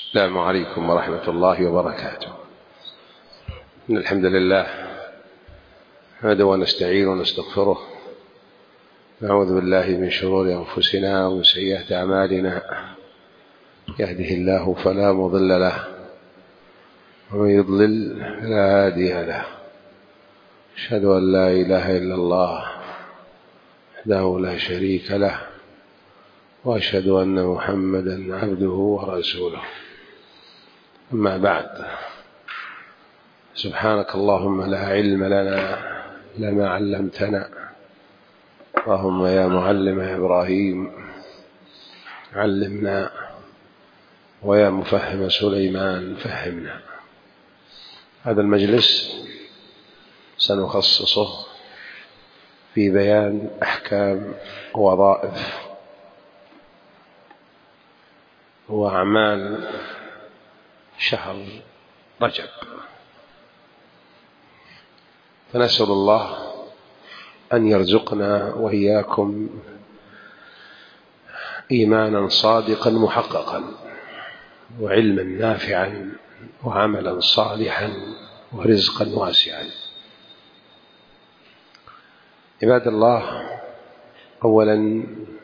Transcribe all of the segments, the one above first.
السلام عليكم ورحمة الله وبركاته. إن الحمد لله نحمده ونستعين ونستغفره، نعوذ بالله من شرور أنفسنا ومن سيئات أعمالنا، يهده الله فلا مضل له ومن يضلل فلا هادي له. أشهد أن لا إله إلا الله وحده لا شريك له، وأشهد أن محمدا عبده ورسوله. أما بعد، سبحانك اللهم لا علم لنا إلا ما علمتنا، اللهم يا معلم إبراهيم علمنا، ويا مفهم سليمان فهمنا. هذا المجلس سنخصصه في بيان أحكام ووظائف وأعمال شهر رجب، فنسأل الله أن يرزقنا وإياكم إيمانا صادقا محققا، وعلما نافعا، وعملا صالحا، ورزقا واسعا. عباد الله، أولا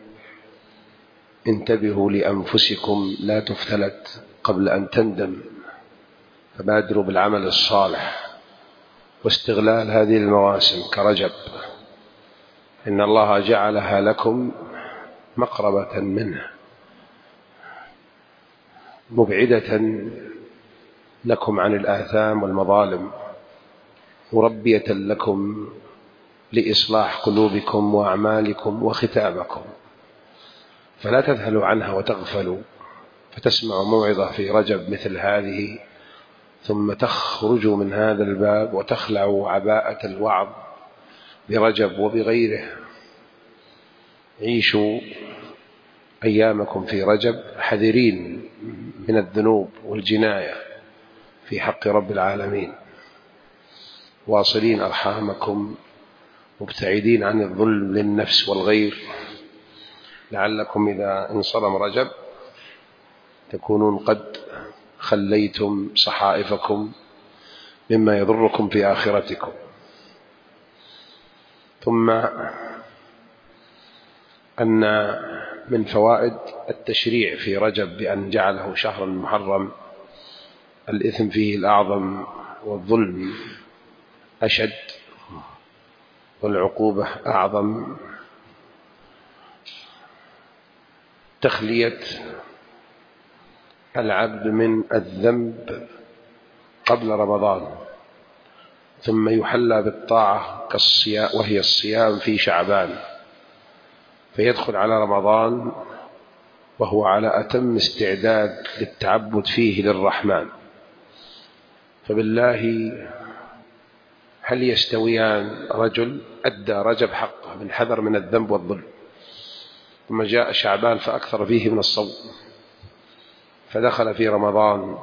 انتبهوا لأنفسكم لا تفتلت قبل أن تندم، فبادروا بالعمل الصالح واستغلال هذه المواسم كرجب، إن الله جعلها لكم مقربة منه، مبعدة لكم عن الآثام والمظالم، مربية لكم لإصلاح قلوبكم وأعمالكم وختامكم، فلا تذهلوا عنها وتغفلوا، فتسمعوا موعظة في رجب مثل هذه ثم تخرجوا من هذا الباب وتخلعوا عباءة الوعظ برجب وبغيره. عيشوا أيامكم في رجب حذرين من الذنوب والجناية في حق رب العالمين، واصلين أرحامكم، مبتعدين عن الظلم للنفس والغير، لعلكم إذا انصرم رجب تكونون قد خليتم صحائفكم مما يضركم في آخرتكم. ثم أن من فوائد التشريع في رجب بأن جعله شهرا محرم، الإثم فيه الأعظم والظلم أشد والعقوبة أعظم. تخلية العبد من الذنب قبل رمضان، ثم يحلى بالطاعة كالصيام، وهي الصيام في شعبان، فيدخل على رمضان وهو على أتم استعداد للتعبد فيه للرحمن. فبالله هل يستويان؟ رجل أدى رجب حقه من حذر من الذنب والظلم، ثم جاء شعبان فأكثر فيه من الصوم، فدخل في رمضان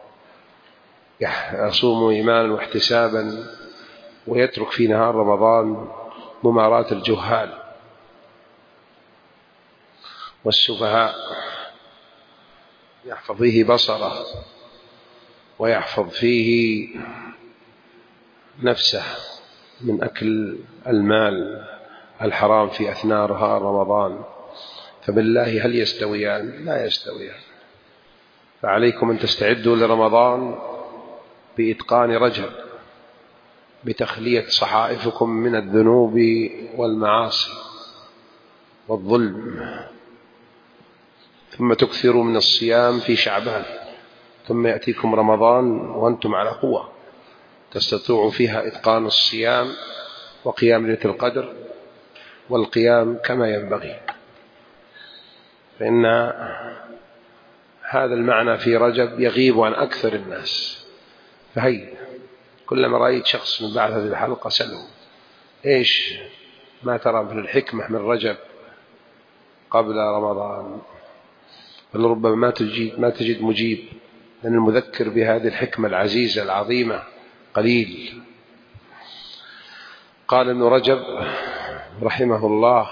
يصوم إيمانا واحتسابا، ويترك في نهار رمضان مماراة الجهال والسفهاء، يحفظ فيه بصره ويحفظ فيه نفسه من أكل المال الحرام في أثناء نهار رمضان. فبالله هل يستويان؟ لا يستويان. فعليكم أن تستعدوا لرمضان بإتقان رجب، بتخلية صحائفكم من الذنوب والمعاصي والظلم، ثم تكثروا من الصيام في شعبان، ثم يأتيكم رمضان وأنتم على قوة تستطيعوا فيها إتقان الصيام وقيام ليلة القدر والقيام كما ينبغي. فإن هذا المعنى في رجب يغيب عن أكثر الناس. فهي كلما رأيت شخص من بعد هذه الحلقة سأله إيش ما ترى من الحكمة من رجب قبل رمضان؟ فلربما ما تجد مجيب، لأن المذكر بهذه الحكمة العزيزة العظيمة قليل. قال ابن رجب رحمه الله: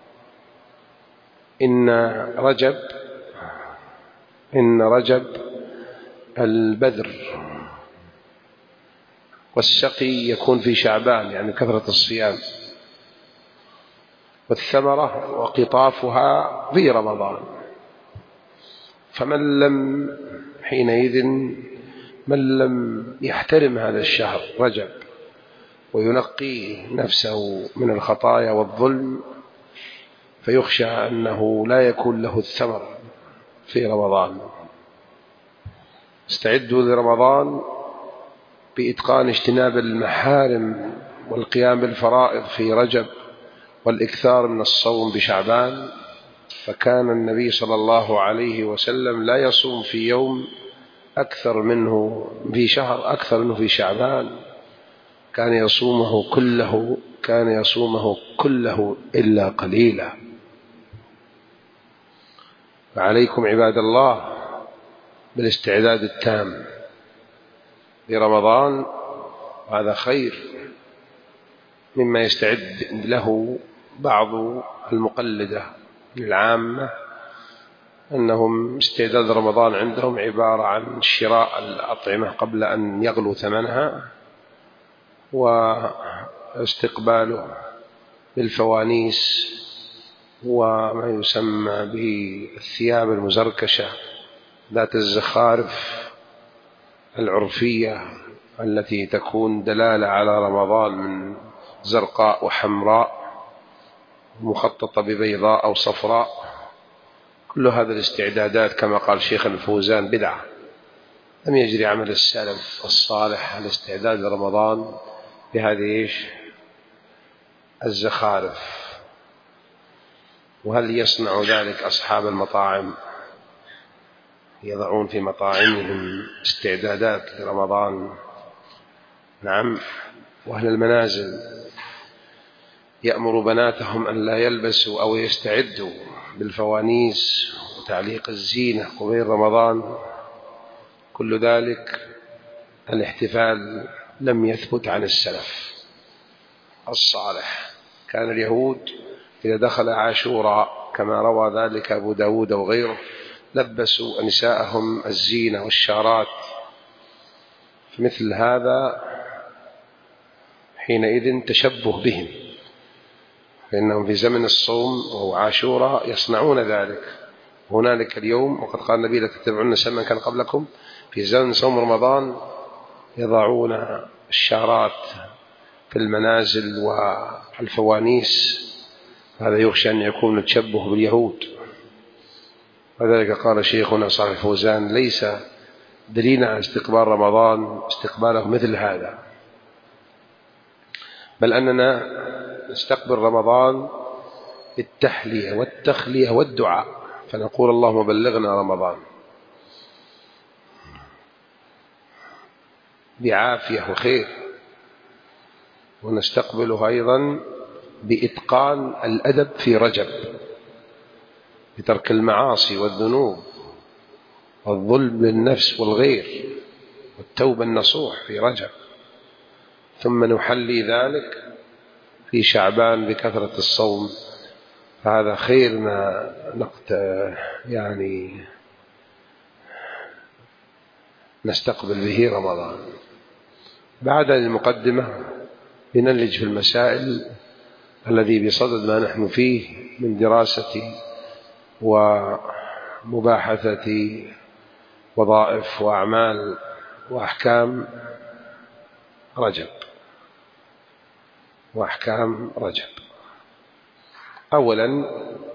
إن رجب البذر، والسقي يكون في شعبان يعني كثرة الصيام، والثمرة وقطافها في رمضان. فمن لم حينئذ من لم يحترم هذا الشهر رجب وينقي نفسه من الخطايا والظلم فيخشى أنه لا يكون له الثمر في رمضان. استعدوا لرمضان بإتقان اجتناب المحارم والقيام بالفرائض في رجب والإكثار من الصوم بشعبان. فكان النبي صلى الله عليه وسلم لا يصوم في يوم أكثر منه في شهر أكثر منه في شعبان، كان يصومه كله إلا قليلا. فعليكم عباد الله بالاستعداد التام لرمضان، وهذا خير مما يستعد له بعض المقلدة العامة، أنهم استعداد رمضان عندهم عبارة عن شراء الأطعمة قبل أن يغلو ثمنها، واستقباله بالفوانيس وما يسمى بالثياب المزركشة ذات الزخارف العرفية التي تكون دلالة على رمضان من زرقاء وحمراء مخططة ببيضاء أو صفراء. كل هذه الاستعدادات كما قال شيخ الفوزان بدعة، لم يجري عمل السلف الصالح الاستعداد لرمضان بهذه الزخارف. وهل يصنع ذلك أصحاب المطاعم؟ يضعون في مطاعمهم استعدادات لرمضان. نعم. وأهل المنازل يأمر بناتهم أن لا يلبسوا أو يستعدوا بالفوانيس وتعليق الزينة قبيل رمضان. كل ذلك الاحتفال لم يثبت عن السلف الصالح. كان اليهود إذا دخل عاشوراء كما روى ذلك أبو داود وغيره لبسوا نساءهم الزينة والشارات. مثل هذا حينئذ تشبه بهم، فإنهم في زمن الصوم وهو عاشوراء يصنعون ذلك. هنالك اليوم وقد قال النبي لتتبعون سنن من كان قبلكم، في زمن صوم رمضان يضعون الشارات في المنازل والفوانيس، هذا يخشى أن يكون تشبه باليهود. وذلك قال شيخنا صالح الفوزان ليس دليلا على استقبال رمضان استقباله مثل هذا، بل أننا نستقبل رمضان بالتحلية والتخلية والدعاء، فنقول اللهم بلغنا رمضان بعافية وخير. ونستقبله أيضا بإتقان الأدب في رجب، بترك المعاصي والذنوب والظلم للنفس والغير والتوبة النصوح في رجب، ثم نحلي ذلك في شعبان بكثرة الصوم. فهذا خير ما نستقبل به رمضان. بعد المقدمة بنلج في المسائل الذي بصدد ما نحن فيه من دراسة ومباحثة وظائف وأعمال وأحكام رجب. أولا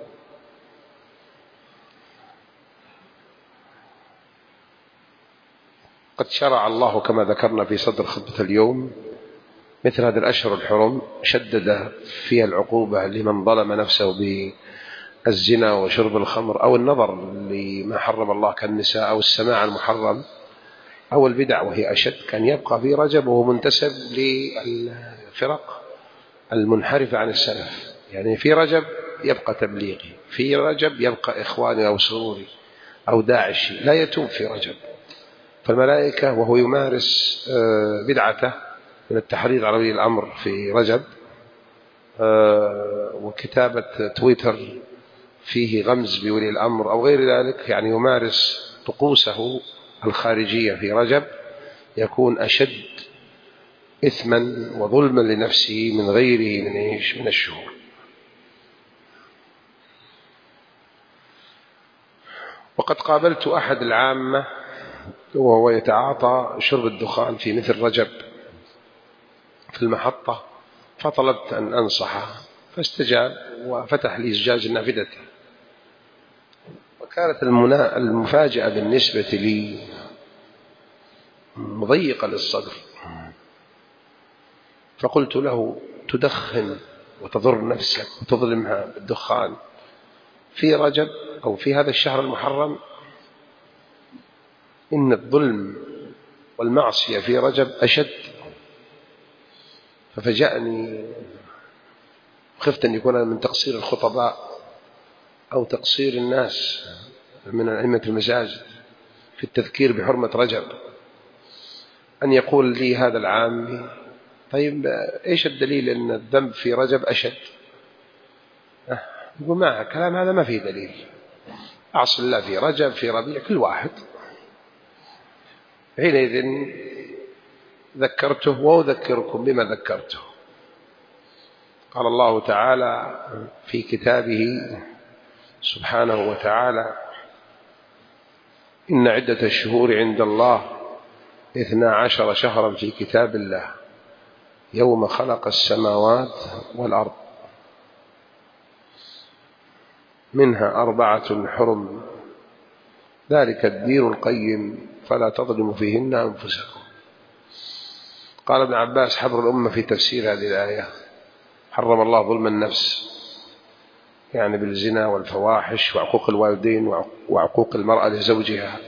قد شرع الله كما ذكرنا في صدر خطبة اليوم مثل هذه الأشهر الحرم، شدد فيها العقوبة لمن ظلم نفسه بالزنا وشرب الخمر أو النظر لما حرم الله كالنساء أو السماع المحرم أو البدع وهي أشد. كان يبقى في رجب وهو منتسب للفرق المنحرفة عن السلف، يعني في رجب يبقى تبليغي، في رجب يبقى إخواني أو سروري أو داعشي، لا يتوب في رجب. فالملائكة وهو يمارس بدعته من التحريض على ولي الأمر في رجب وكتابة تويتر فيه غمز بولي الأمر أو غير ذلك، يعني يمارس طقوسه الخارجية في رجب يكون أشد إثما وظلما لنفسه من غيره من الشهور. وقد قابلت أحد العامة وهو يتعاطى شرب الدخان في مثل رجب في المحطة، فطلبت أن أنصحه فاستجاب وفتح لي زجاج نافذته. وكانت المفاجأة بالنسبة لي مضيقة للصدر، فقلت له: تدخن وتضر نفسك وتظلمها بالدخان في رجب أو في هذا الشهر المحرم؟ إن الظلم والمعصية في رجب أشد. ففجأني، خفت أن يكون من تقصير الخطباء أو تقصير الناس من أئمة المساجد في التذكير بحرمة رجب، أن يقول لي هذا العام: طيب إيش الدليل أن الذنب في رجب أشد؟ يقول: ما كلام هذا ما فيه دليل، أعصي الله في رجب في ربيع كل واحد. حينئذ ذكرته وأذكركم بما ذكرته. قال الله تعالى في كتابه سبحانه وتعالى: إن عدة الشهور عند الله 12 شهرا في كتاب الله يوم خلق السماوات والأرض منها 4 حرم ذلك الدين القيم فلا تظلموا فيهن أنفسكم. قال ابن عباس حبر الأمة في تفسير هذه الآية: حرم الله ظلم النفس، يعني بالزنا والفواحش وعقوق الوالدين وعقوق المرأة لزوجها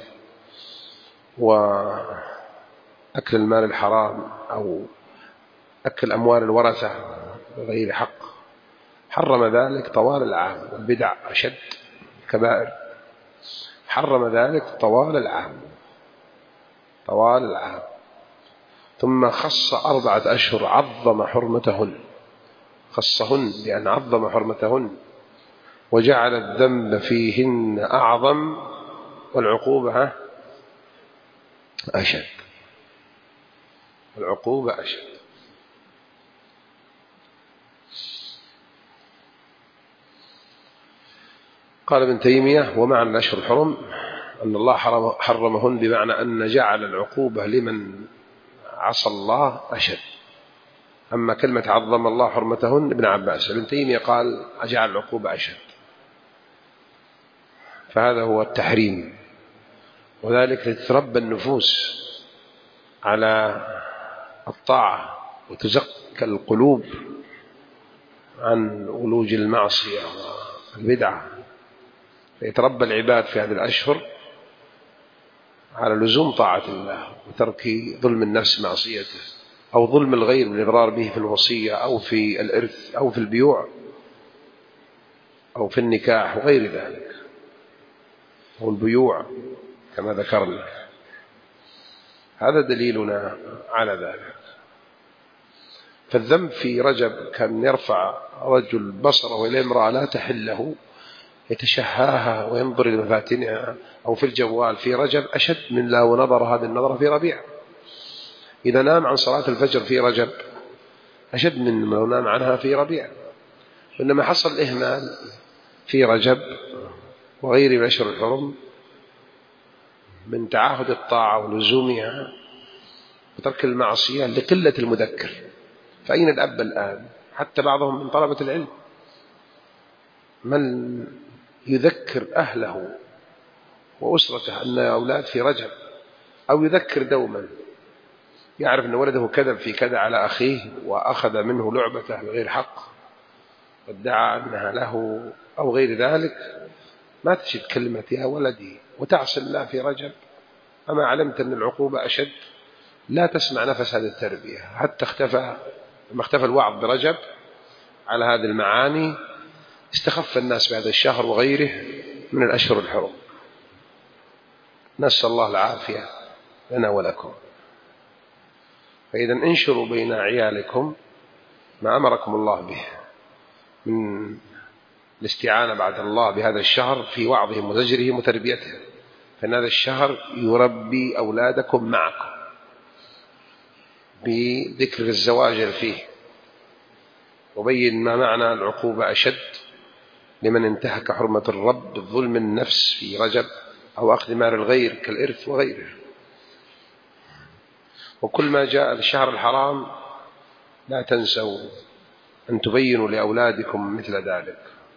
وأكل المال الحرام أو أكل أموال الورثة بغير حق. حرم ذلك طوال العام، والبدع أشد كبائر. حرم ذلك طوال العام طوال العام. ثم خص 4 أشهر عظم حرمتهن، خصهن لأن عظم حرمتهن، وجعل الذنب فيهن أعظم والعقوبة أشد. العقوبة أشد. قال ابن تيمية: ومعنى الأشهر الحرم أن الله حرمهن بمعنى أن جعل العقوبة لمن عصى الله أشد. أما كلمة عظم الله حرمتهن ابن عباس. ابن تيمية قال: جعل العقوبة أشد. فهذا هو التحريم، وذلك لتتربى النفوس على الطاعة وتزكى القلوب عن ولوج المعصية والبدعة، فيتربى العباد في هذه الأشهر على لزوم طاعة الله وترك ظلم النفس معصيته، أو ظلم الغير بالإضرار به في الوصية أو في الإرث أو في البيوع أو في النكاح وغير ذلك، أو البيوع كما ذكرنا. هذا دليلنا على ذلك. فالذنب في رجب كان يرفع رجل بصره إلى امرأة لا تحل له يتشهاها وينظر إلى مفاتنها أو في الجوال في رجب أشد من لو نظر هذه النظرة في ربيع. إذا نام عن صلاة الفجر في رجب أشد من لو نام عنها في ربيع. وإنما حصل الإهمال في رجب وغير الأشهر الحرم من تعاهد الطاعة ولزومها وترك المعصية لقلة المذكر. فأين الأب الآن؟ حتى بعضهم من طلبة العلم من يذكر أهله وأسرته أن أولاد في رجب، أو يذكر دوما، يعرف أن ولده كذب في كذا على أخيه وأخذ منه لعبته بغير حق وادعى أنها له أو غير ذلك، ما تجد كلمة يا ولدي وتعصي الله في رجب. أما علمت أن العقوبة أشد؟ لا تسمع نفس هذه التربية. حتى لما اختفى الوعظ برجب على هذه المعاني استخف الناس بهذا الشهر وغيره من الأشهر الحرم. نسأل الله العافية لنا ولكم. فإذا انشروا بين عيالكم ما أمركم الله به من الاستعانة بعد الله بهذا الشهر في وعظهم وزجرهم وتربيتهم، فإن هذا الشهر يربي أولادكم معكم بذكر الزواجر فيه، وبين ما معنى العقوبة أشد لمن انتهك حرمة الرب بالظلم النفس في رجب أو أخذ مال الغير كالإرث وغيره. وكل ما جاء الشهر الحرام لا تنسوا أن تبينوا لأولادكم مثل ذلك،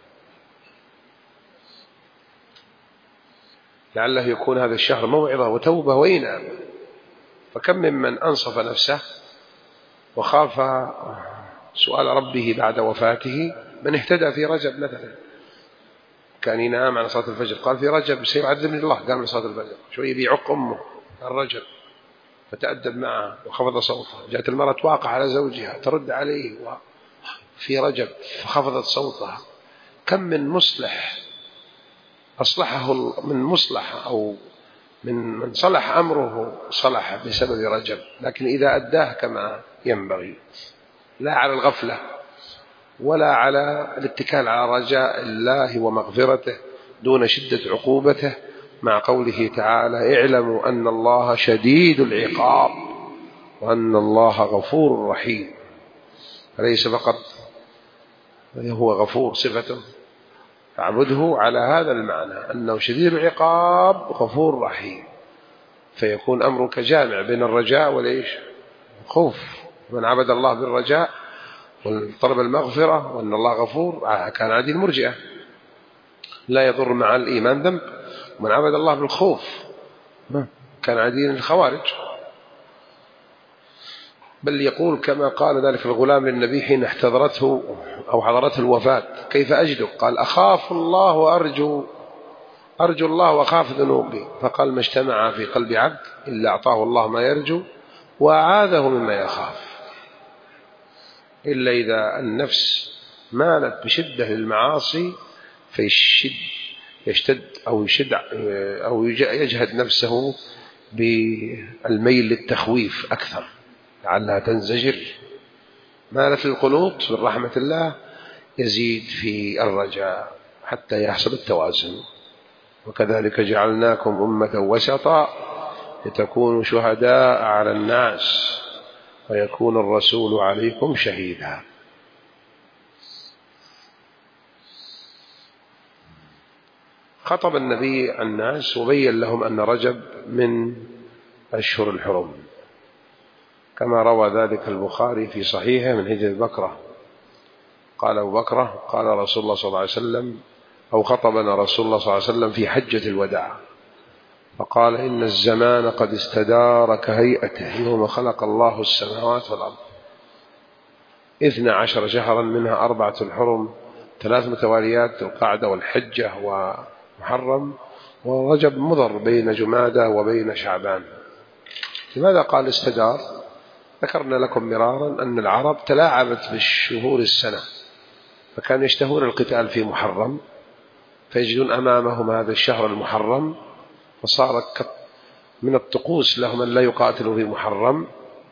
لعله يكون هذا الشهر موعظة وتوبة وإنابة. فكم ممن أنصف نفسه وخاف سؤال ربه بعد وفاته، من اهتدى في رجب مثلا، كان ينام على صلاة الفجر، قال في رجب سيعذبني الله، قام لصلاة الفجر، شوية بيعق أمه الرجل فتأدب معها وخفض صوته، جاءت المرأة تواقع على زوجها ترد عليه في رجب فخفضت صوتها. كم من مصلح أصلحه، من مصلح أو من صلح أمره صلح بسبب رجب، لكن إذا أداه كما ينبغي لا على الغفلة ولا على الاتكال على رجاء الله ومغفرته دون شدة عقوبته، مع قوله تعالى اعلموا أن الله شديد العقاب وأن الله غفور رحيم. فليس فقط هو غفور صفته، فاعبده على هذا المعنى أنه شديد العقاب غفور رحيم، فيكون أمرك جامع بين الرجاء والإيش؟ خوف. من عبد الله بالرجاء وطلب المغفرة وأن الله غفور كان عادي المرجئة، لا يضر مع الإيمان ذنب. ومن عبد الله بالخوف كان عادي الخوارج. بل يقول كما قال ذلك الغلام للنبي حين احتضرته أو حضرته الوفاة كيف أجدك؟ قال أخاف الله وأرجو الله وأخاف ذنوبي. فقال ما اجتمع في قلب عبد إلا أعطاه الله ما يرجو وأعاذه مما يخاف، إلا إذا النفس مالت بشدة للمعاصي يشتد أو يجهد نفسه بالميل للتخويف أكثر لعلها تنزجر. مالت للقنوط من رحمة الله يزيد في الرجاء حتى يحصل التوازن. وكذلك جعلناكم أمة وسطا لتكونوا شهداء على الناس ويكون الرسول عليكم شهيدا. خطب النبي الناس وبين لهم أن رجب من أشهر الحرم، كما روى ذلك البخاري في صحيحه من حديث بكرة قال أبو بكرة قال رسول الله صلى الله عليه وسلم أو خطبنا رسول الله صلى الله عليه وسلم في حجة الوداع فقال إن الزمان قد استدار كهيئته يوم خلق الله السماوات والأرض 12 شهرا منها 4 الحرم 3 متواليات القعدة والحجة ومحرم ورجب مضر بين جمادى وبين شعبان. لماذا قال استدار؟ ذكرنا لكم مرارا أن العرب تلاعبت بالشهور السنة، فكانوا يشتهون القتال في محرم فيجدون أمامهم هذا الشهر المحرم، فصار من الطقوس لهم أن لا يقاتلوا في محرم،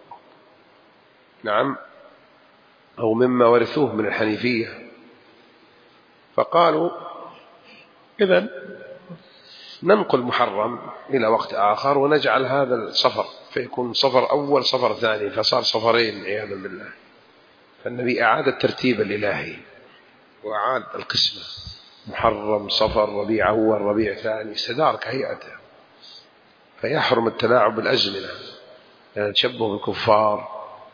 نعم، أو مما ورثوه من الحنيفية. فقالوا إذن ننقل محرم إلى وقت آخر ونجعل هذا الصفر فيكون صفر أول صفر ثاني، فصار صفرين عياذا بالله. فالنبي أعاد الترتيب الإلهي وأعاد القسمة محرم صفر ربيع أول ربيع ثاني، استدار كهيئته. فيحرم التلاعب بالأزمنة يعني تشبه بالكفار.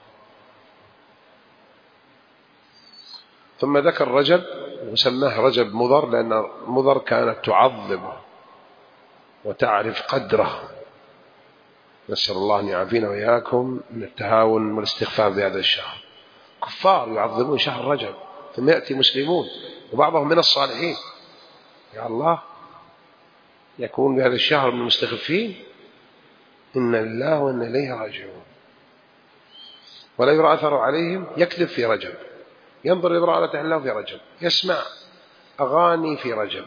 ثم ذكر رجب وسماه رجب مضر لأن مضر كانت تعظمه وتعرف قدره. نسأل الله أن يعافينا وإياكم من التهاون والاستخفاف بهذا الشهر. كفار يعظمون شهر رجب ثم يأتي مسلمون وبعضهم من الصالحين يا الله يكون بهذا الشهر من المستخفين. إن لله وإن إليه راجعون. ولا يرى أثر عليهم يكذب في رجب، ينظر لامرأة الله في رجب، يسمع أغاني في رجب،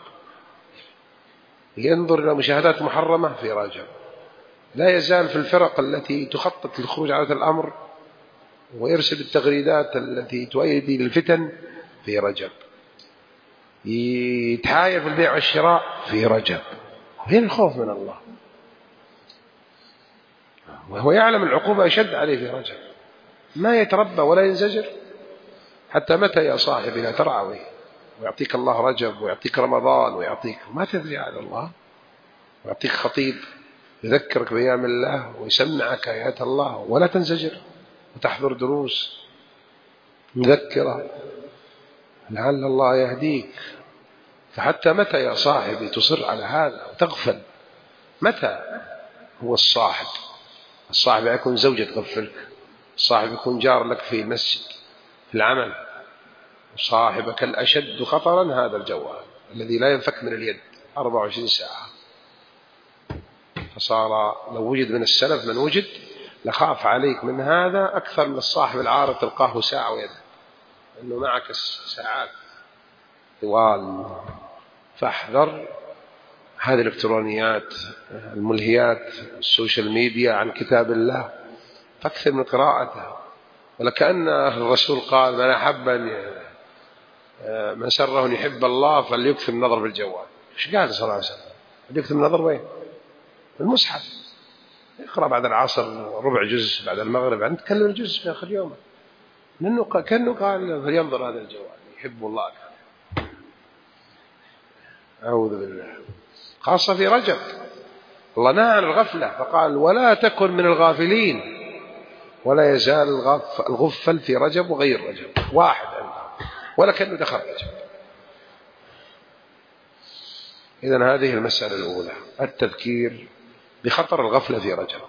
ينظر إلى مشاهدات محرمة في رجب، لا يزال في الفرق التي تخطط للخروج على الأمر ويرسل التغريدات التي تؤيد للفتن في رجب، يتحايل في البيع والشراء في رجب. وين الخوف من الله؟ وهو يعلم العقوبة أشد عليه في رجب، ما يتربى ولا ينزجر. حتى متى يا صاحبي لا ترعوي ويعطيك الله رجب ويعطيك رمضان ويعطيك، ما تدري على الله، ويعطيك خطيب يذكرك بأيام الله ويسمعك آيات الله ولا تنزجر وتحضر دروس مذكرة لعل الله يهديك. فحتى متى يا صاحبي تصر على هذا وتغفل؟ متى؟ هو الصاحب يكون زوجة تغفلك، الصاحب يكون جار لك في المسجد في العمل، وصاحبك الأشد خطرا هذا الجوال الذي لا ينفك من اليد 24 ساعة. فصار لو وجد من السلف من وجد لخاف عليك من هذا أكثر من الصاحب العارض تلقاه ساعة ويده، أنه معك ساعات طوال. فاحذر هذه الإلكترونيات الملهيات السوشيال ميديا عن كتاب الله، فاكثر من قراءته. ولكأن الرسول قال من سره أن يحب الله فليكثر النظر بالجوال. إيش قال صلى الله عليه وسلم؟ يكثر النظر وين؟ المصحف، يقرأ بعد العصر ربع جزء، بعد المغرب أنت تكلم الجزء في آخر يوم، لأنه كأنه قال فلينظر هذا الجوال يحب الله. أعوذ بالله. خاصة في رجب الله نهى عن الغفلة فقال ولا تكن من الغافلين، ولا يزال الغفل في رجب وغير رجب واحد ولا كأنه دخل رجب. إذن هذه المسألة الأولى، التذكير بخطر الغفلة في رجب.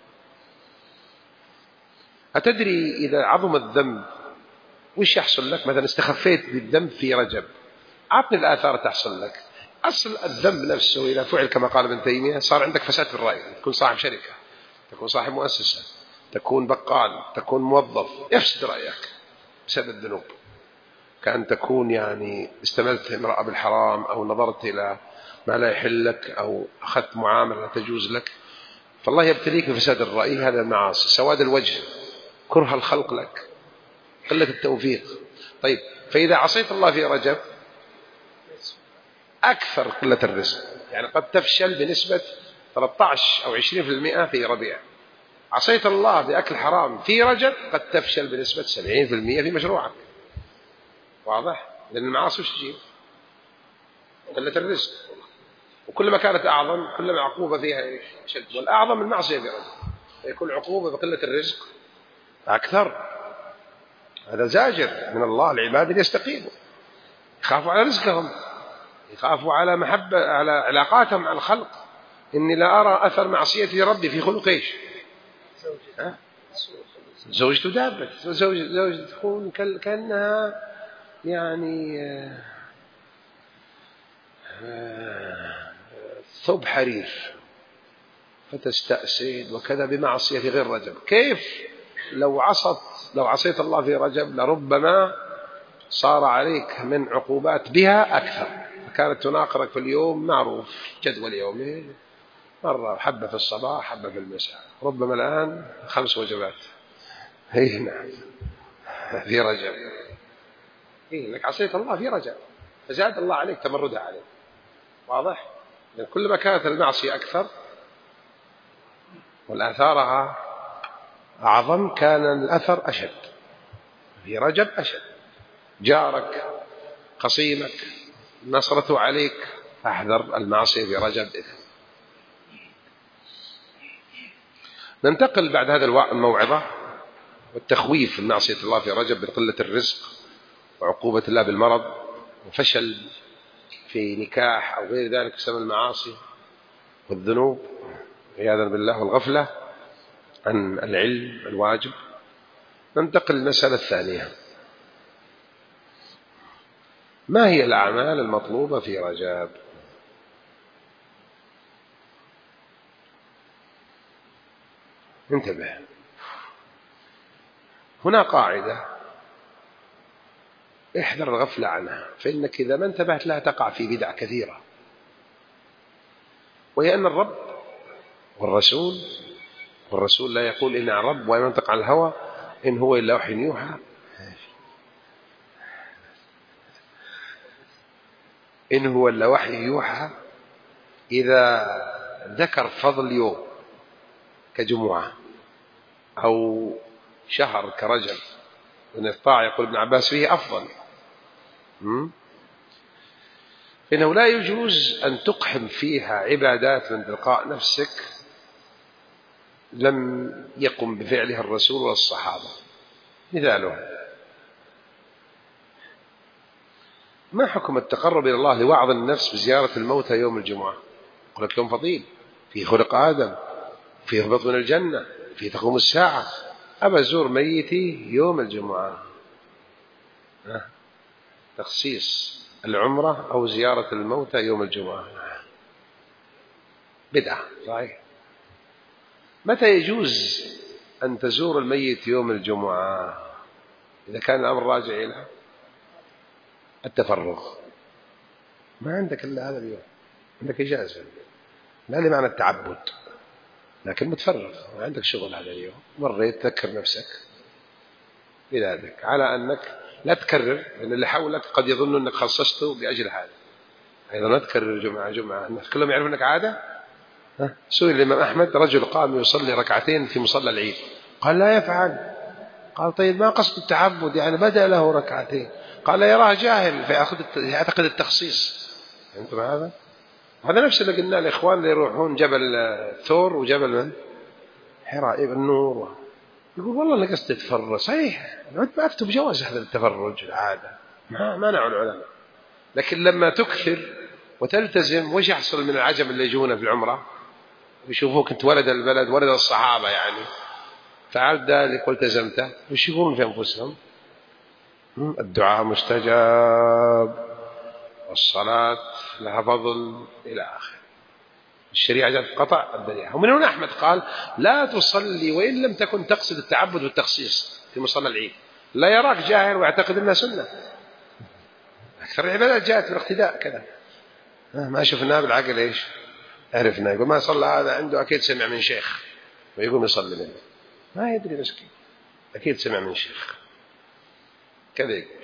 أتدري إذا عظم الذنب وش يحصل لك؟ مثلا استخفيت بالذنب في رجب، عطني الآثار تحصل لك. أصل الذنب نفسه إذا فعل كما قال ابن تيمية صار عندك فساد في الرأي، تكون صاحب شركة، تكون صاحب مؤسسة، تكون بقال، تكون موظف، يفسد رأيك بسبب الذنوب. كأن تكون يعني استملت امرأة بالحرام أو نظرت إلى ما لا يحل لك أو أخذت معاملة لا تجوز لك، فالله يبتليك بفساد الرأي. هذا المعاصي، سواد الوجه، كره الخلق لك، قلة التوفيق. طيب فإذا عصيت الله في رجب أكثر قلة الرزق، يعني قد تفشل بنسبة 13 أو 20% في ربيع. عصيت الله بأكل حرام في رجب قد تفشل بنسبة 70% في مشروعك. واضح؟ لأن المعاصي وش تجيب؟ قلة الرزق، وكلما كانت أعظم كلما عقوبة فيها أشد، والأعظم المعصية في رجب يكون عقوبة بقلة الرزق أكثر. هذا زاجر من الله العباد أن يستقيموا، يخافوا على رزقهم، يخافوا على محبة، على علاقاتهم مع الخلق. إني لا أرى أثر معصية ربي في خلق إيش؟ زوجته دابة، زوجة تكون كأنها يعني ثوب حرير فتستأسد وكذا بمعصية غير رجب. كيف لو عصيت الله في رجب لربما صار عليك من عقوبات بها أكثر، كانت تناقرك في اليوم معروف جدول يومي، مرة حبة في الصباح حبة في المساء، ربما الآن 5 وجبات. هي نعم في رجب، إنك عصيت الله في رجب فزاد الله عليك تمردها عليك. واضح؟ لأن كلما كانت المعصية أكثر والآثارها أعظم كان الأثر أشد. في رجب أشد، جارك خصيمك نصرته عليك، فاحذر المعصية في رجب. ننتقل بعد هذا الموعظة والتخويف من معصية الله في رجب بقلة الرزق وعقوبة الله بالمرض وفشل في نكاح أو غير ذلك بسبب المعاصي والذنوب عياذا بالله والغفلة عن العلم الواجب. ننتقل للمسألة الثانية، ما هي الأعمال المطلوبة في رجب؟ انتبه، هنا قاعدة احذر الغفلة عنها، فإنك إذا ما انتبهت لها تقع في بدع كثيرة، وهي أن الرب والرسول لا يقول إن الرب ولا ينطق عن الهوى إن هو إلا وحي يوحى. إن هو إلا وحي يوحى إذا ذكر فضل يوم كجمعة أو شهر كرجب، أن الطاعة يقول ابن عباس فيه أفضل، إنه لا يجوز أن تقحم فيها عبادات من تلقاء نفسك لم يقم بفعلها الرسول والصحابة. مثاله: ما حكم التقرب إلى الله لوعظ النفس بزيارة الموتى يوم الجمعة؟ يقول لك يوم فضيل، فيه خلق آدم، فيه هبط من الجنة، فيه تقوم الساعة، أبا أزور ميتي يوم الجمعة. تخصيص العمرة أو زيارة الموتى يوم الجمعة بدعة صحيح. متى يجوز أن تزور الميت يوم الجمعة؟ إذا كان الأمر راجع إلى التفرغ، ما عندك إلا هذا اليوم، عندك إجازة، لا لمعنى التعبد، لكن متفرغ، ما عندك شغل هذا اليوم، مريت تذكر نفسك بذلك، على أنك لا تكرر، لأن اللي حولك قد يظن أنك خصصته بأجل هذا. أيضا لا تكرر جمعة، الناس كلهم يعرفون أنك عادة. سئل الإمام أحمد: رجل قام يصلي ركعتين في مصلى العيد، قال: لا يفعل. قال: طيب ما قصد التعبد؟ يعني بدأ له ركعتين. قال: يراه جاهل فيعتقد التخصيص. أنتم هذا نفس اللي قلنا الإخوان اللي يروحون جبل ثور وجبل من حراء النور، يقول: والله أنا قصدي أتفرج. صحيح، ما أكتب جواز هذا التفرج العادة، ما منعوا العلماء، لكن لما تكثر وتلتزم وش يحصل من العجب اللي يجونا في العمرة يشوفوك أنت ولد البلد، ولد الصحابة، يعني فعلت ذلك والتزمته، وش يقولون في أنفسهم؟ الدعاء مستجاب، والصلاة لها فضل، إلى آخر. الشريعة جاءت قطع الذريعة. ومن هنا أحمد قال: لا تصلي وإن لم تكن تقصد التعبد والتخصيص في مصلى العيد، لا يراك جاهل ويعتقد أنها سنة. أكثر العبادات جاءت بالاقتداء كذا، ما شفناه بالعقل إيش عرفنا. يقول: ما صلى هذا عنده أكيد سمع من شيخ ويقوم يصلي منه، ما يدري مسكين، أكيد سمع من شيخ كذا يقول.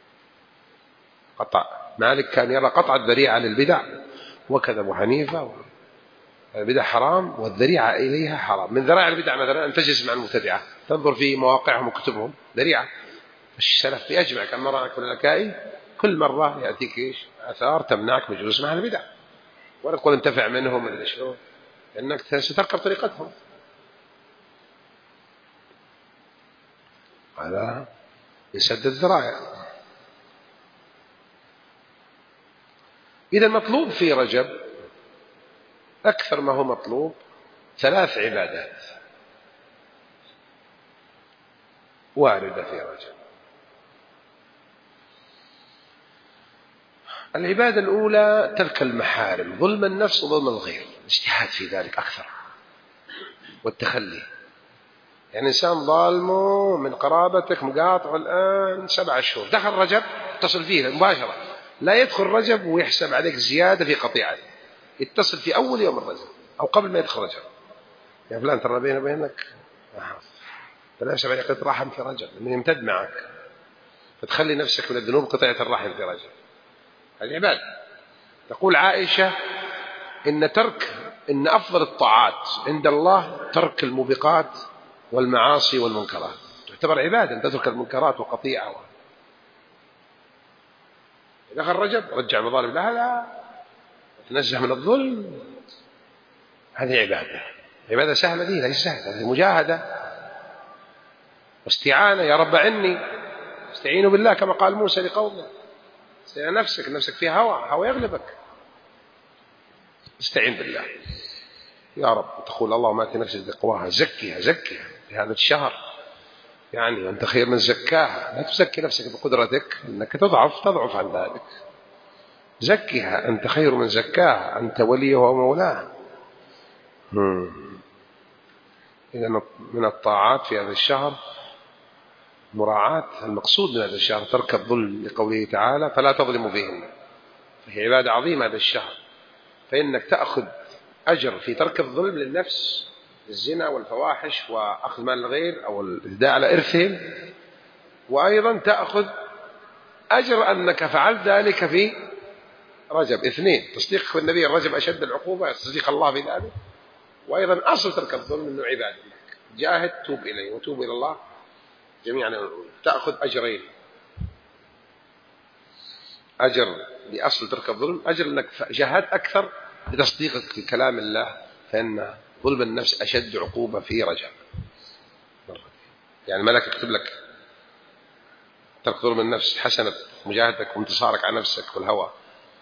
قطع. مالك كان يرى قطع الذريعة للبدع، وكذا أبو حنيفة. البدع حرام والذريعة إليها حرام. من ذرائع البدع مثلا أن تجلس مع المبتدعة، تنظر في مواقعهم وكتبهم، ذريعة. السلف يجمع كم مرة كل الأكائي، كل مرة يأتيك إيش آثار تمنعك من الجلوس مع البدع، ولا تقول انتفع منهم من الشعور، لأنك ستركب طريقتهم. هذا يسد الذرائع. إذا المطلوب في رجب أكثر ما هو مطلوب 3 عبادات واردة في رجب. العبادة الأولى ترك المحارم، ظلم النفس وظلم الغير، الاجتهاد في ذلك أكثر، والتخلي. يعني إنسان ظالمه من قرابتك مقاطع الآن 7 شهور، دخل رجب اتصل فيه مباشرة، لا يدخل رجب ويحسب عليك زيادة في قطيعته، يتصل في أول يوم الرجب أو قبل ما يدخل رجب: يا فلان ترى بيني وبينك فلا يحسب عليك قطع رحم في رجب، من يمتد معك، فتخلي نفسك من الذنوب قطعة الرحم في رجب. العبادة. تقول عائشة: إن أفضل الطاعات عند الله ترك الموبقات والمعاصي والمنكرات، تعتبر عبادة أن تترك المنكرات وقطيعة. دخل رجب رجع مظالم، لا تنزه من الظلم، هذه عبادة. عبادة سهلة دي؟ ليس سهلة، هذه مجاهدة واستعانة. يا رب عني، استعينوا بالله كما قال موسى لقومه. استعين نفسك فيها هوى يغلبك، استعين بالله. يا رب تقول: اللهم آت نفسي تقواها، زكها في هذا الشهر، يعني أنت خير من زكاها. لا تزكي نفسك بقدرتك، إنك تضعف عن ذلك. زكها، أنت خير من زكاها، أنت وليه ومولاها. إذا من الطاعات في هذا الشهر مراعاة المقصود من هذا الشهر، ترك الظلم، لقوله تعالى: فلا تظلموا فيهن. فهي عبادة عظيمة هذا الشهر، فإنك تأخذ أجر في ترك الظلم للنفس، الزنا والفواحش وأخذ مال الغير أو الإداء على إرثهم، وأيضا تأخذ أجر أنك فعلت ذلك في رجب. 2 تصديقك بالنبي رجب أشد العقوبة، تصديق الله في ذلك. وأيضا أصل ترك الظلم أنه عبادة لك، جاهد توب إليه وتوب إلى الله جميعا، تأخذ أجرين: أجر لأصل ترك الظلم، أجر أنك جاهدت أكثر لتصديقك في كلام الله، فإن ظلم النفس أشد عقوبة في رجب. يعني ملك يكتب لك ترك ظلم النفس حسنة مجاهدتك وانتصارك على نفسك والهوى،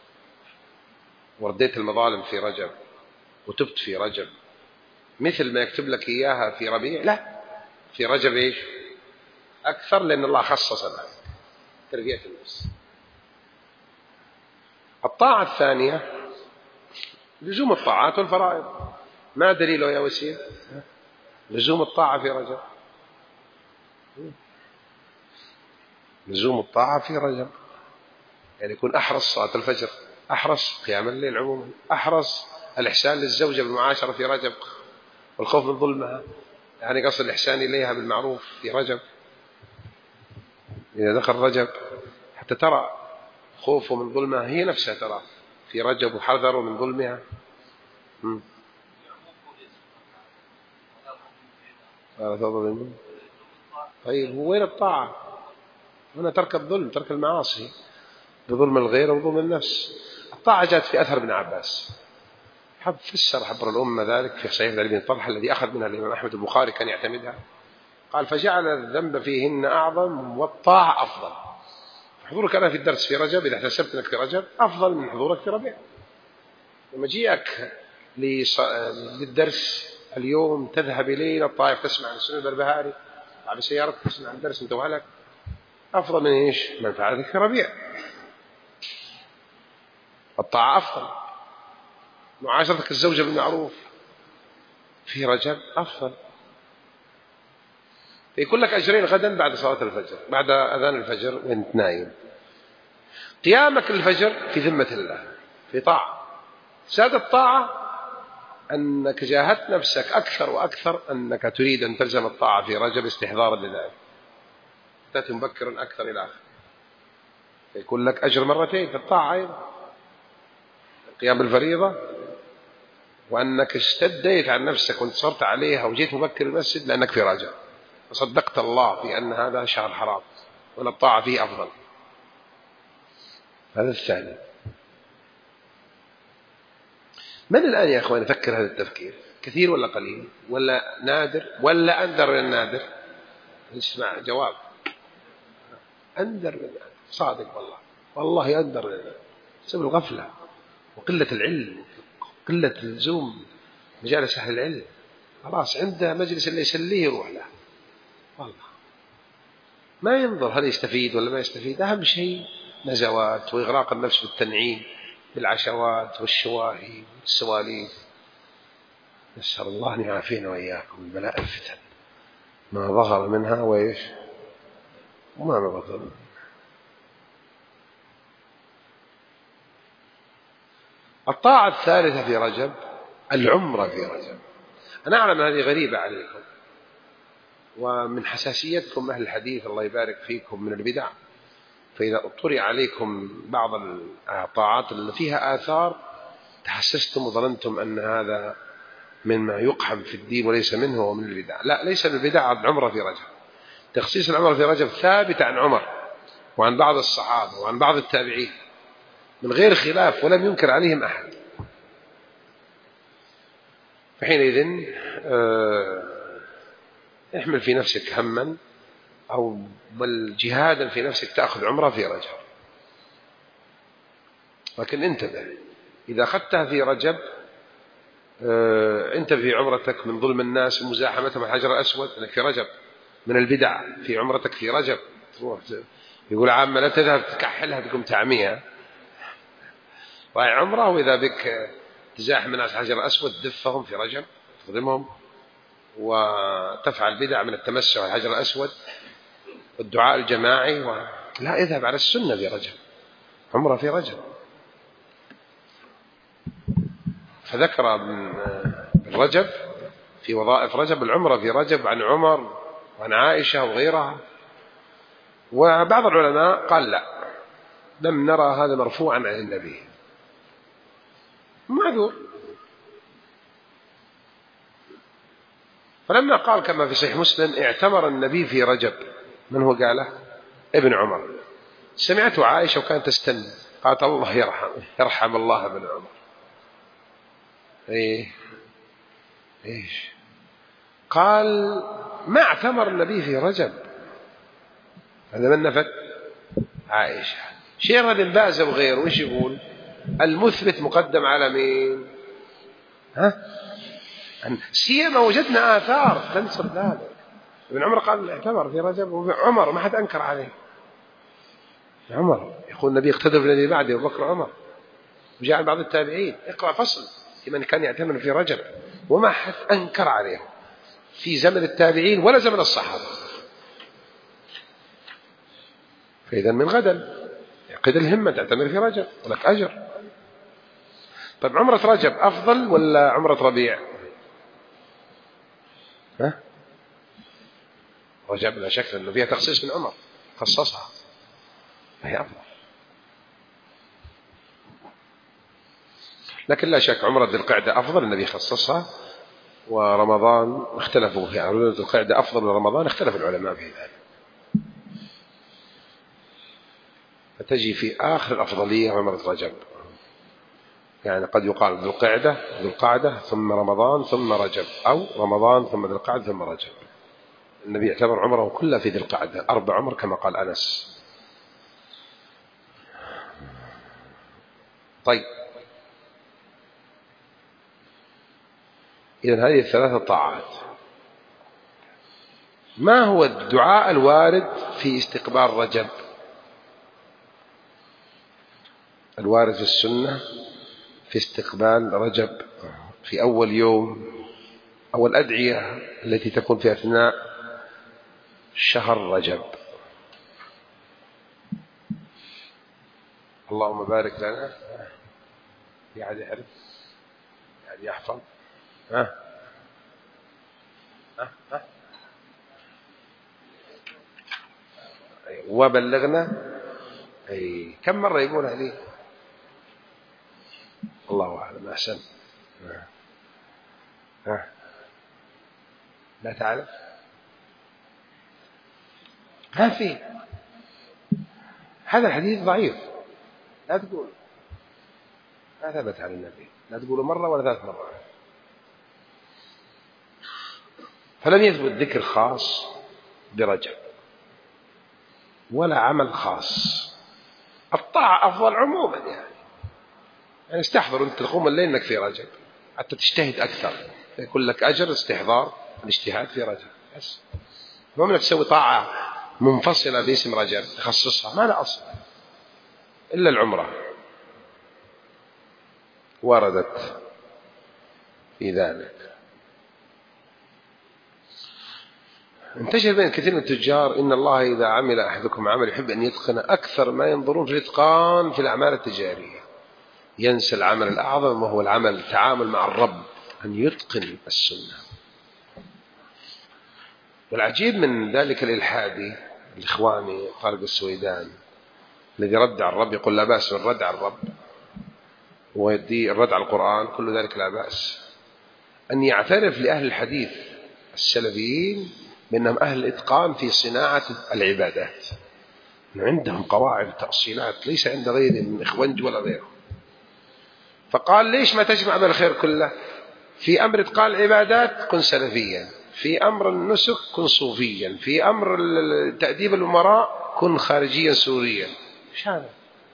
ورديت المظالم في رجب وتبت في رجب، مثل ما يكتب لك إياها في ربيع. لا، في رجب إيش أكثر، لأن الله خصص ذلك تربية النفس. الطاعة الثانية لزوم الطاعات والفرائض. ما دليله يا وسيم؟ لزوم الطاعة في رجب، لزوم الطاعة في رجب، يعني يكون أحرص صلاة الفجر، أحرص قيام الليل عموما، أحرص الإحسان للزوجة بالمعاشرة في رجب والخوف من ظلمها، يعني قصد الإحسان إليها بالمعروف في رجب إذا دخل رجب، حتى ترى خوفه من ظلمها هي نفسها ترى في رجب وحذروا من ظلمها. طيب وين الطاعة هنا؟ ترك الظلم، ترك المعاصي بظلم الغير وظلم النفس. الطاعة جاءت في أثر ابن عباس، فسر حبر الأمة ذلك في صحيح علي بن طلحة الذي أخذ منها الإمام أحمد البخاري كان يعتمدها، قال: فجعل الذنب فيهن أعظم والطاعة أفضل. حضورك أنا في الدرس في رجب إذا احتسبت أنك في رجب أفضل من حضورك في ربيع. لما جيئك للدرس اليوم تذهب إلينا الطائف تسمع عن السنة البربهاري على سيارتك تسمع عن الدرس أنت وهلك، أفضل من إيش؟ من فعلك في ربيع. الطاعة أفضل، معاشرتك الزوجة بالمعروف في رجب أفضل. يكون لك أجرين غدا بعد صلاة الفجر، بعد أذان الفجر وانت نايم. قيامك للفجر في ذمة الله في طاعة، زاد الطاعة أنك جاهدت نفسك أكثر وأكثر أنك تريد أن تلزم الطاعة في رجب استحضارا لذلك، تأتي مبكرا أكثر إلى آخر، يكون لك أجر مرتين في الطاعة أيضا، قيام الفريضة، وأنك اشتديت عن نفسك وانتصرت عليها وجيت مبكر المسجد لأنك في رجب وصدقت الله في أن هذا شهر حرام وأن الطاعة فيه أفضل. هذا الثاني. من الآن يا أخوان يفكر هذا التفكير؟ كثير ولا قليل ولا نادر ولا أندر من النادر؟ نسمع جواب. أندر من النادر، صادق والله، والله أندر من النادر، بسبب الغفلة وقلة العلم، قلة اللزوم مجالس أهل العلم. خلاص عنده مجلس اللي يسليه يروح له، والله ما ينظر هل يستفيد ولا ما يستفيد. أهم شيء نزوات وإغراق النفس بالتنعيم بالعشوات والشواهي والسواليف. نسأل الله أن يعافينا وإياكم من بلاء الفتن ما ظهر منها وإيش وما بطن. الطاعة الثالثة في رجب العمرة في رجب. أنا أعلم هذه غريبة عليكم ومن حساسيتكم أهل الحديث الله يبارك فيكم من البدع، فإذا اطرأ عليكم بعض الطاعات اللي فيها آثار تحسستم وظننتم أن هذا مما يقحم في الدين وليس منه ومن البدع. لا، ليس من البدع العمرة في رجب. تخصيص العمرة في رجب ثابت عن عمر وعن بعض الصحابة وعن بعض التابعين من غير خلاف ولم ينكر عليهم أحد. فحينئذ احمل في نفسك هما أو بل جهادا في نفسك تأخذ عمرة في رجب، لكن انتبه إذا أخذتها في رجب انتبه في عمرتك من ظلم الناس ومزاحمتهم الحجر الأسود، أنك في رجب من البدع في عمرتك في رجب. تروح يقول عامة لا تذهب تكحلها تقوم تعميها رايح عمرة، وإذا بك تزاحم الناس الحجر الأسود دفهم في رجب تظلمهم وتفعل بدع من التمسح بالحجر الأسود والدعاء الجماعي لا، اذهب على السنة في رجب، عمرة في رجب. فذكر من رجب في وظائف رجب العمرة في رجب عن عمر وعن عائشة وغيرها. وبعض العلماء قال لا، لم نرى هذا مرفوعا عن النبي، معذور. فلما قال كما في صحيح مسلم اعتمر النبي في رجب، من هو قاله؟ ابن عمر. سمعته عائشة وكانت تستنى، قالت الله يرحم الله ابن عمر. إيش قال؟ ما اعتمر النبي في رجب. هذا من نفت عائشة. شيخ ابن باز وغيره وش يقول؟ المثبت مقدم على مين؟ سيما وجدنا آثار تنصر ذلك. ابن عمر قال اعتمر في رجب، وعمر ما حد أنكر عليه. عمر يقول النبي اقتدى بالذي بعده أبو بكر وعمر. وجاء بعض التابعين اقرأ فصل في من كان يعتمر في رجب، وما حد أنكر عليه في زمن التابعين ولا زمن الصحابة. فإذا من غدا يعقد الهمة تعتمر في رجب ولك أجر. طيب عمرة رجب أفضل ولا عمرة ربيع؟ رجب لا شك أنه فيها تخصيص من عمر، خصصها، هي أفضل. لكن لا شك عمرة ذي القعدة أفضل، النبي خصصها. ورمضان اختلفوا في عمرة ذي القعدة أفضل من رمضان، اختلف العلماء في ذلك. فتجي في آخر الأفضلية عمرة رجب، يعني قد يقال ذو القعدة ثم رمضان ثم رجب، أو رمضان ثم ذو القعدة ثم رجب. النبي اعتبر عمره كله في ذي القعدة 4 عمر كما قال أنس. طيب إذن هذه 3 طاعات. ما هو الدعاء الوارد في استقبال رجب؟ الوارد في السنة في استقبال رجب في أول يوم، أو الأدعية التي تكون في أثناء شهر رجب. اللهم بارك لنا، يعد يعرف، يعد يحفظ، وبلغنا. كم مرة يقول هذه؟ الله أعلم. أحسن. لا تعرف؟ ما في. هذا الحديث ضعيف، لا تقول، ما ثبت عن النبي، لا تقول مرة ولا 3 مرات. فلم يثبت ذكر خاص برجب ولا عمل خاص. الطاعة أفضل عموما، يعني استحضر أنت تقوم الليل إنك في رجب حتى تجتهد أكثر، يكون لك أجر استحضار الاجتهاد في رجب. بس ما منك تسوي طاعة منفصلة باسم رجب تخصصها، ما لا أصل إلا العمرة وردت في ذلك. انتشر بين كثير من التجار إن الله إذا عمل أحدكم عمل يحب أن يتقن أكثر ما ينظرون في الإتقان في الأعمال التجارية، ينسى العمل الأعظم وهو العمل التعامل مع الرب، أن يتقن السنة. والعجيب من ذلك الإلحادي الإخواني طارق السويدان الذي رد على الرب، يقول لا بأس من رد على الرب ويدي الرد على القرآن، كل ذلك لا بأس. أن يعترف لأهل الحديث السلفيين بأنهم أهل الإتقان في صناعة العبادات، عندهم قواعد وتأصيلات ليس عند غيرهم من إخوانج ولا غيره. فقال ليش ما تجمع بين الخير كله؟ في أمر إتقان العبادات كن سلفيا، في أمر النسك كن صوفيا، في أمر تأديب الأمراء كن خارجيا سوريا. إيش هذا؟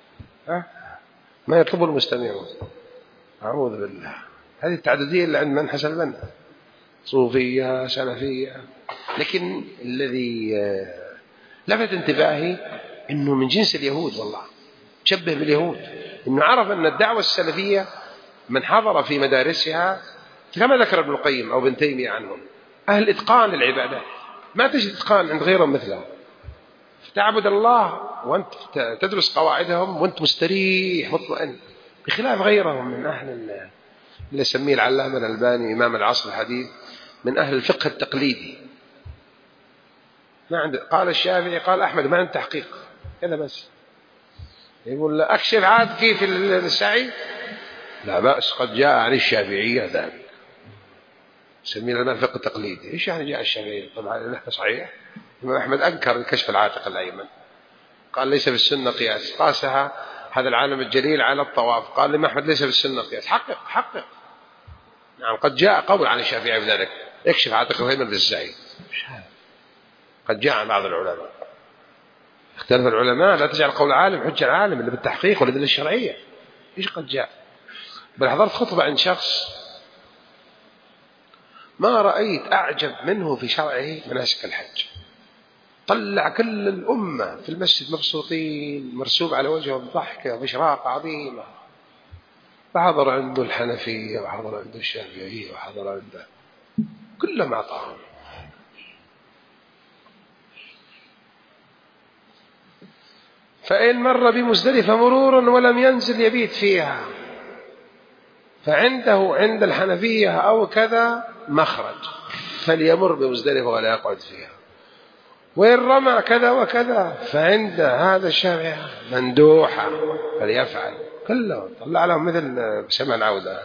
ما يطلب المستمعون. أعوذ بالله. هذه التعددية اللي عند من حسن البنا، صوفية سلفية. لكن الذي لفت انتباهي إنه من جنس اليهود، والله شبه باليهود، إنه عرف أن الدعوة السلفية من حضر في مدارسها كما ذكر ابن القيم أو ابن تيمية عنهم أهل إتقان للعبادات، ما تجد إتقان عند غيرهم مثلهم. تعبد الله وأنت تدرس قواعدهم وأنت مستريح مطمئن، بخلاف غيرهم من أهل اللي يسميه العلامة الألباني إمام العصر الحديث من أهل الفقه التقليدي. ما عنده، قال الشافعي قال أحمد ما عنده تحقيق كذا، بس يقول أكشف عاد كيف السعي لا بأس، قد جاء عن الشافعية ذلك، سمينا لنا الفقه التقليدي. إيش يعني جاء الشافعية؟ طبعا نحن صحيح. الإمام أحمد أنكر كشف العاتق الأيمن، قال ليس في السنة قياس، قاسها هذا العالم الجليل على الطواف، قال الإمام أحمد ليس في السنة قياس. حقق. نعم قد جاء قول عن الشافعية بذلك، يكشف عاتق الأيمن بالسعي. قد جاء عن بعض العلماء. اختلف العلماء، لا تجعل قول عالم حجة العالم اللي بالتحقيق والأدلة الشرعية. إيش قد جاء؟ بل حضرت خطبة عند شخص ما رأيت أعجب منه في شرعه مناسك الحج، طلع كل الأمة في المسجد مبسوطين، مرسوم على وجههم ضحكة وإشراقة عظيمة، فحضر عنده الحنفية وحضر عنده الشافعية وحضر عنده كلهم أعطاهم. فإن مر بمزدلفة مرور ولم ينزل يبيت فيها، فعنده عند الحنفية أو كذا مخرج، فليمر بمزدلفة ولا يقعد فيها. وإن رمى كذا وكذا، فعند هذا الشافعي مندوحة فليفعل. كله طلع لهم مثل سمع العودة.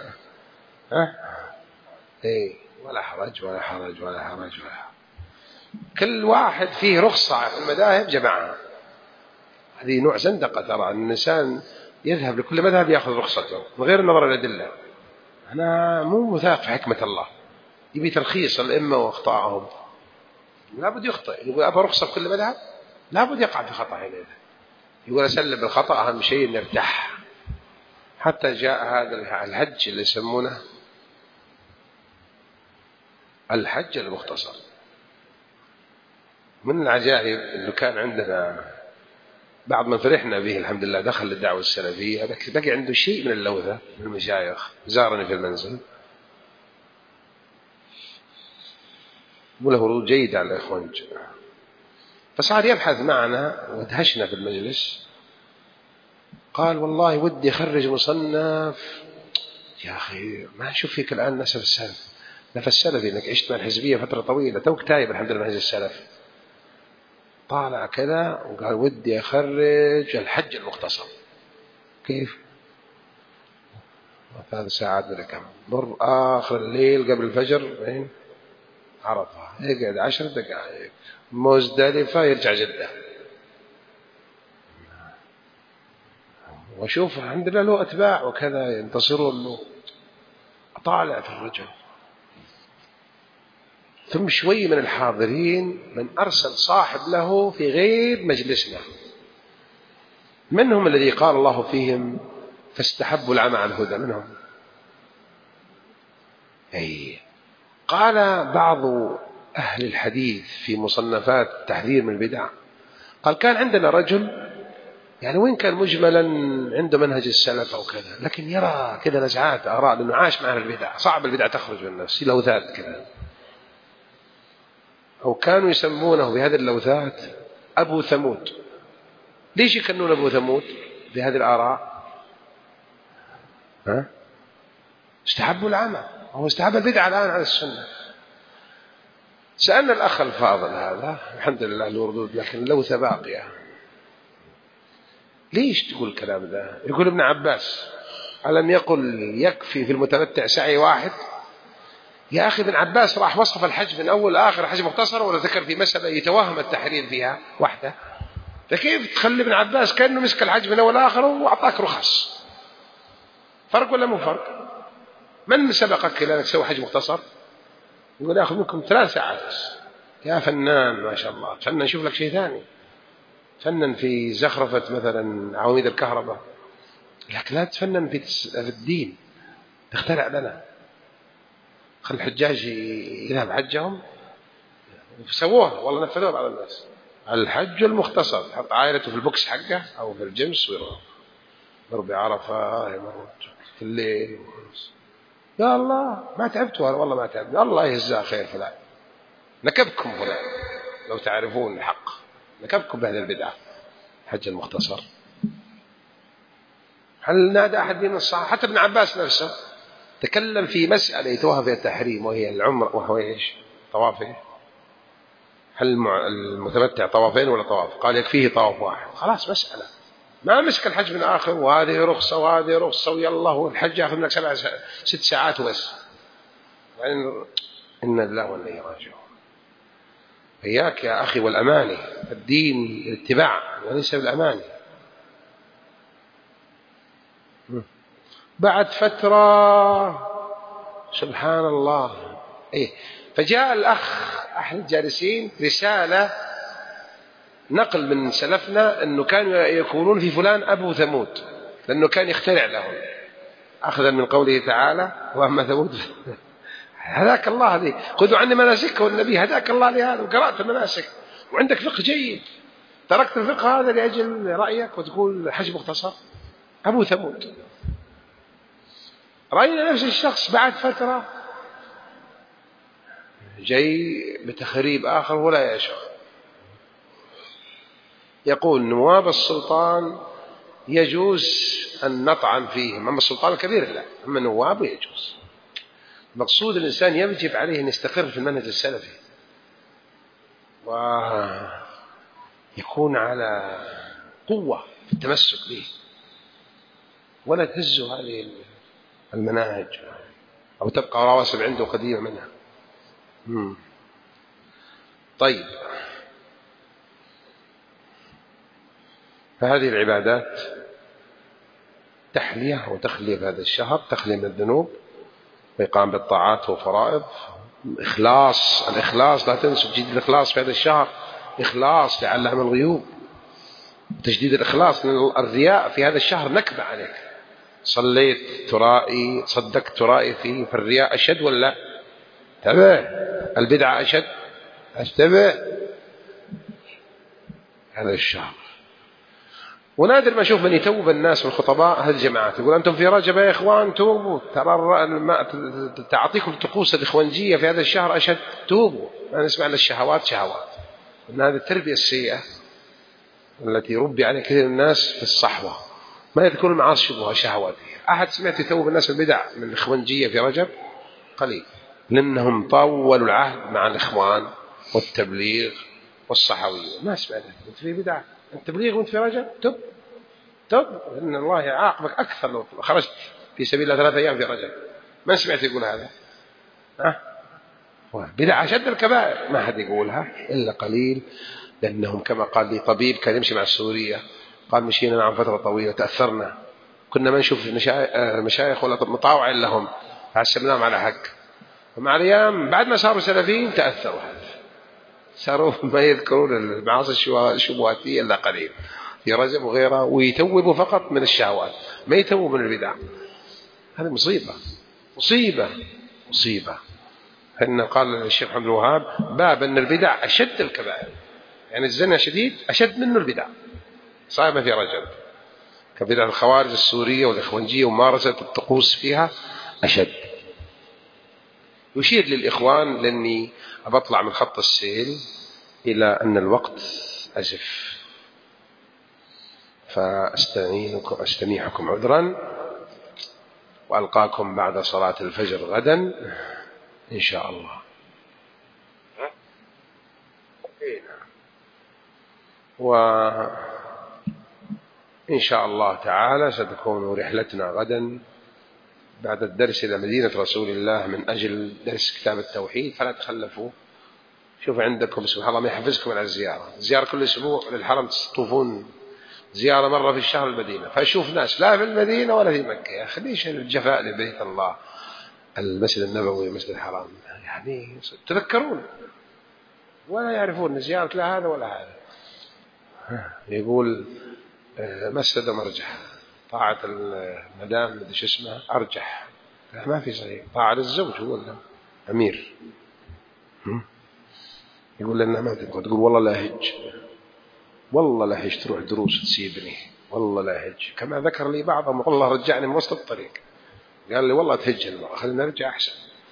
إيه، ولا حرج ولا حرج ولا حرج ولا حرج. كل واحد فيه رخصة في المذاهب جمعها. هذه نوع زندقة ترى، أن الإنسان يذهب لكل مذهب يأخذ رخصته من غير النظر إلى الأدلة. أنا مو مثاق في حكمة الله، يبي تلخيص الأئمة وأخطائهم. لابد يخطئ، يقول أبا رخصة في كل مذهب، لابد يقع في خطأ هنا. يقول أسلم بالخطأ، أهم شيء نرتاح. حتى جاء هذا الحج اللي يسمونه الحج المختصر. من العجائب أنه كان عندنا بعض من فرحنا به الحمد لله دخل للدعوة السلفية، بقي عنده شيء من اللوثة من المشايخ، زارني في المنزل وله ردود جيدة على الإخوان، فصار يبحث معنا ودهشنا في المجلس. قال والله ودي أخرج مصنف. يا أخي ما نشوف فيك الآن نسف السلف، نفس السلفي إنك عشت مع الحزبية فترة طويلة، توك تايب الحمد لله منهج السلف. طالع كذا وقال ودي أخرج الحج المختصر. كيف؟ 3 ساعات ولا كم، مر آخر الليل قبل الفجر وين عرفة، يقعد 10 دقائق مزدلفة يرجع جدة. وشوف الحمد لله له أتباع وكذا ينتصرون له. أطالع في الرجل، ثم شوي من الحاضرين من أرسل صاحب له في غير مجلسنا، منهم الذي قال الله فيهم فاستحبوا العمى على الهدى، منهم أي قال بعض أهل الحديث في مصنفات التحذير من البدع، قال كان عندنا رجل يعني وين كان مجملا عنده منهج السلف أو كذا، لكن يرى كذا نزعات آراء لأنه عاش مع البدع، صعب البدع تخرج من النفس، لوثات كذا. أو كانوا يسمونه بهذه اللوثات أبو ثمود. ليش يكنون أبو ثمود بهذه الآراء؟ استحبوا العمى، هو استحب البدع الآن على السنة. سألنا الأخ الفاضل هذا الحمد لله له ردود، لكن اللوثة باقية. ليش تقول الكلام ذا؟ يقول ابن عباس ألم يقل يكفي في المتمتع سعي واحد؟ يا أخي ابن عباس راح وصف الحج من أول آخر حج مختصر، ولا ذكر في مسألة يتوهم التحرير فيها واحدة؟ فكيف تخلي ابن عباس كأنه مسك الحج من أول آخر وأعطاك رخص؟ فرق ولا مو فرق؟ من سبقك إلى أنك تسوي حج مختصر؟ يقول يأخذ منكم 3 ساعات بس. يا فنان ما شاء الله، فنن نشوف لك شيء ثاني، فنن في زخرفة مثلا عواميد الكهرباء، لكن لا تفنن في الدين تخترع لنا. خل الحجاج يذهب حجهم، سووها والله نفذوها بعض الناس، الحج المختصر، حط عائلته في البوكس حقه أو في الجمس ويروح ضرب عرفة في الليل. يا الله ما تعبت والله ما تعبت، الله يجزاه خير فلان، نكبكم فلان لو تعرفون الحق، نكبكم بهذه البدعة حج المختصر. هل نادى أحد من الصحابة؟ حتى ابن عباس نفسه تكلم في مسألة يتوها فيها التحريم، وهي العمر، وهو إيش؟ طوافه. هل المتمتع طوافين ولا طواف؟ قال يكفيه طواف واحد، خلاص مسألة ما مسك الحج من آخر وهذه رخصة وهذه رخصة ويلا هو الحج يأخذ منك 6 ساعات وبس. يعني إن الله وإنا إليه راجعون. إياك يا أخي والأماني، الدين الاتباع وليس بالأماني. بعد فترة سبحان الله فجاء الأخ أحد الجالسين رسالة نقل من سلفنا أنه كانوا يقولون في فلان أبو ثمود، لأنه كان يخترع لهم أخذا من قوله تعالى وأما ثمود هداك الله هذه خذوا عني مناسكه، والنبي هداك الله لهذا وقرأت المناسك وعندك فقه جيد، تركت الفقه هذا لأجل رأيك وتقول حج مختصر. أبو ثمود. رأينا نفس الشخص بعد فترة جاي بتخريب آخر ولا يشعر، يقول نواب السلطان يجوز أن نطعن فيهم، أما السلطان الكبير لا، أما نوابه يجوز. مقصود الإنسان يجب عليه أن يستقر في المنهج السلفي ويكون على قوة في التمسك به، ولا تهزه هذه المناهج أو تبقى رواسب عنده قديمة منها. طيب، فهذه العبادات تحلية وتخلية بهذا الشهر، تخلية من الذنوب وإقام بالطاعات وفرائض. الإخلاص لا تنسوا تجديد الإخلاص في هذا الشهر، إخلاص لعلها من الغيوب، تجديد الإخلاص، لأن الرياء في هذا الشهر نكبة عليك. صليت ترائي، صدقت ترائي فيه، فالرياء أشد ولا تبع البدعة أشد أشتبه هذا الشهر. ونادر ما أشوف من يتوب الناس من الخطباء هذه الجماعات يقول أنتم في رجب يا إخوان توبوا، ترى تعطيكم الطقوس الإخوانجية في هذا الشهر أشد، توبوا. ما نسمع للشهوات شهوات، إن هذه التربية السيئة التي ربي عليها كثير من الناس في الصحوة، ما يذكرون المعاصي شبهها شهوات. أحد سمعت يتوب الناس البدع من الإخوانجية في رجب؟ قليل، لأنهم طولوا العهد مع الإخوان والتبليغ والصحوية. ما سمعت أنت في بدعة التبليغ وأنت في رجب تب إن الله يعاقبك أكثر لو خرجت في سبيل الله 3 أيام في رجب. ما سمعت يقول هذا؟ بدعة أشد الكبائر ما حد يقولها إلا قليل، لأنهم كما قال لي طبيب كان يمشي مع السورية، قال مشينا معهم فترة طويلة تأثرنا، كنا ما نشوف مشايخ ولا مطاوع لهم، فحسبناهم على حق. ومع الأيام بعد ما صاروا سلفيين تأثروا، صاروا ما يذكرون المعاصي الشبهاتية إلا قليل في رجب وغيره، ويتوبوا فقط من الشهوات، ما يتوبوا من البدع. هذه مصيبة. إن قال الشيخ محمد الوهاب باب أن البدع أشد الكبائر، يعني الزنا شديد أشد منه البدع صايبة في رجب، كبدع الخوارج السورية والإخوانجية وممارسة الطقوس فيها أشد. يشير للإخوان لأني أبطلع من خط السيل إلى أن الوقت أزف، فأستميحكم عذرا، وألقاكم بعد صلاة الفجر غدا إن شاء الله. وإن شاء الله تعالى ستكون رحلتنا غدا بعد الدرس إلى مدينة رسول الله من أجل درس كتاب التوحيد، فلا تخلفوا. شوف عندكم سبحان الله ما يحفزكم على الزيارة كل أسبوع للحرم، تطوفون زيارة مرة في الشهر المدينة، فأشوف ناس لا في المدينة ولا في مكة. يا أخي ليش الجفاء لبيت الله، المسجد النبوي المسجد الحرام، يعني تذكرون ولا يعرفون زيارة لا هذا ولا هذا. يقول مسجد مرجح، طاعة المدام مدري شو اسمها أرجح، ما في صحيح، طاعة الزوج هو الأمير. يقول لنا ما تقول والله لا هج، والله لا هج تروح دروس تسيبني، والله لا هج. كما ذكر لي بعضهم والله رجعني من وسط الطريق، قال لي والله تهج المرأة، خلينا نرجع أحسن.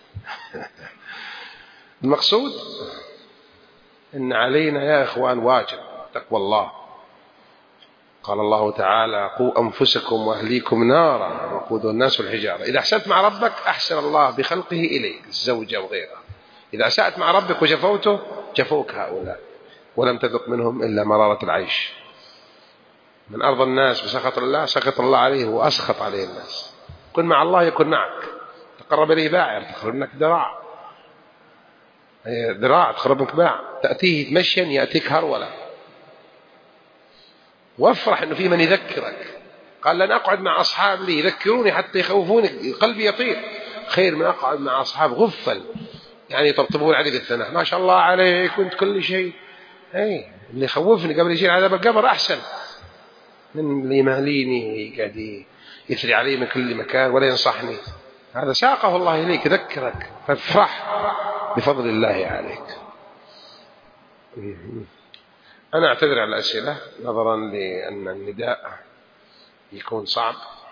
المقصود إن علينا يا إخوان واجب تقوى الله. قال الله تعالى قوا أنفسكم وأهليكم نارا وقودها الناس والحجارة. إذا أحسنت مع ربك أحسن الله بخلقه إليك، الزوجة وغيرها. إذا أسأت مع ربك وجفوته جفوك هؤلاء، ولم تذق منهم إلا مرارة العيش. من أرضى الناس بسخط الله سخط الله عليه وأسخط عليه الناس. كن مع الله يكن معك. تقرب إليه باع تقرب منك ذراع، ذراع تقرب منك باع. تأتيه مشيا يأتيك هرولا. وافرح أنه في من يذكرك. قال لن أقعد مع أصحاب لي يذكروني حتى يخوفوني قلبي يطير، خير من أقعد مع أصحاب غفل يعني يطبطبون علي بالثناء، ما شاء الله عليك كنت كل شيء. اللي يخوفني قبل يجي عذاب القبر أحسن من اللي يمهليني ويقعد يثري علي من كل مكان ولا ينصحني. هذا ساقه الله إليك يذكرك، فافرح بفضل الله عليك. أنا أعتذر على الأسئلة نظرا لأن النداء يكون صعب.